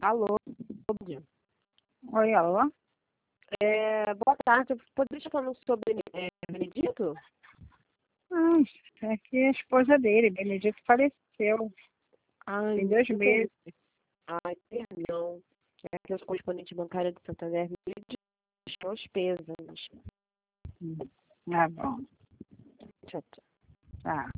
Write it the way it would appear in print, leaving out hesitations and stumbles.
Alô, bom dia. Oi, alô? Boa tarde. Poderia estar falando sobre Benedito? É que a esposa dele, Benedito, faleceu. Ai, Tem 2 sinto meses. Ai, perdão. É que os correspondentes bancários de Santander me deixou os pêsames. Ah, bom. Tchau, tchau. Tá.